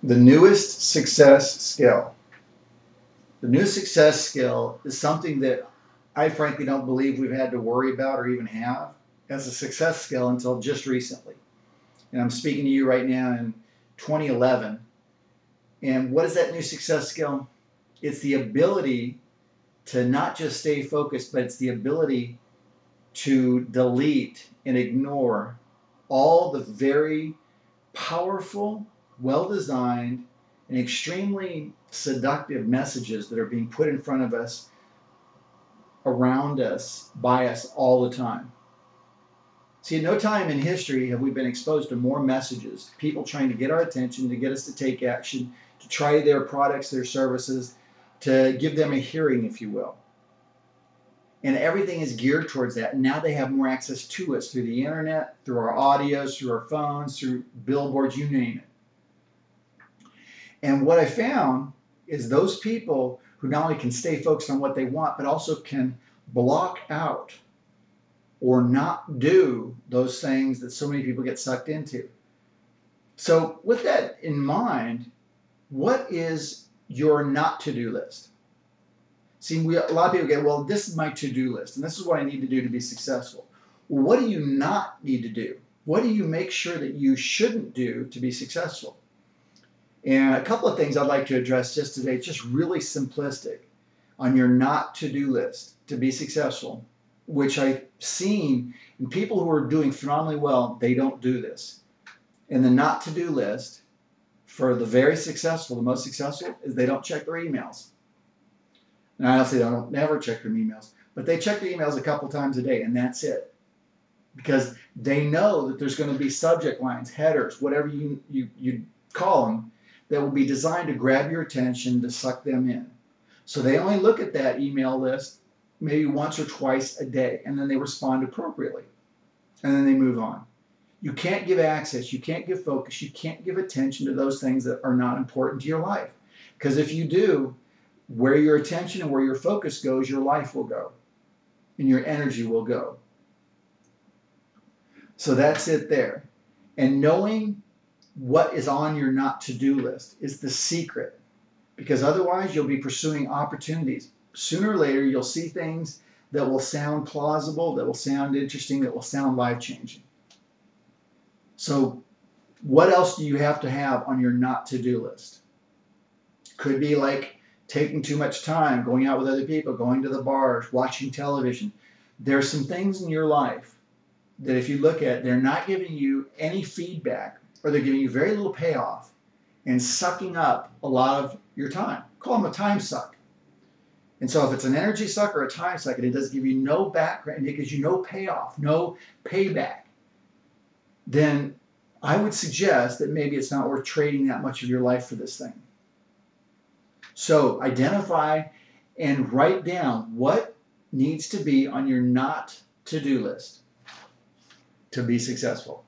The newest success skill. The newest success skill is something that I frankly don't believe we've had to worry about or even have as a success skill until just recently. And I'm speaking to you right now in 2011. And what is that new success skill? It's the ability to not just stay focused, but it's the ability to delete and ignore all the very powerful, well-designed, and extremely seductive messages that are being put in front of us, around us, by us all the time. See, at no time in history have we been exposed to more messages, people trying to get our attention, to get us to take action, to try their products, their services, to give them a hearing, if you will. And everything is geared towards that. And now they have more access to us through the internet, through our audios, through our phones, through billboards, you name it. And what I found is those people who not only can stay focused on what they want, but also can block out or not do those things that so many people get sucked into. So with that in mind, what is your not to-do list? See, a lot of people get, well, this is my to-do list, and this is what I need to do to be successful. Well, what do you not need to do? What do you make sure that you shouldn't do to be successful? And a couple of things I'd like to address just today, just really simplistic, on your not to-do list to be successful, which I've seen in people who are doing phenomenally well, they don't do this. And the not to-do list for the very successful, the most successful, is they don't check their emails. And I honestly don't never check their emails, but they check their emails a couple times a day, and that's it. Because they know that there's going to be subject lines, headers, whatever you call them, that will be designed to grab your attention, to suck them in. So they only look at that email list maybe once or twice a day, and then they respond appropriately. And then they move on. You can't give access, you can't give focus, you can't give attention to those things that are not important to your life. Because if you do, where your attention and where your focus goes, your life will go. And your energy will go. So that's it there. And knowing what is on your not to-do list is the secret. Because otherwise you'll be pursuing opportunities. Sooner or later you'll see things that will sound plausible, that will sound interesting, that will sound life-changing. So what else do you have to have on your not to-do list? Could be like taking too much time, going out with other people, going to the bars, watching television. There are some things in your life that if you look at, they're not giving you any feedback, or they're giving you very little payoff and sucking up a lot of your time. Call them a time suck. And so if it's an energy suck or a time suck and it doesn't give you no background, it gives you no payoff, no payback, then I would suggest that maybe it's not worth trading that much of your life for this thing. So identify and write down what needs to be on your not to-do list to be successful.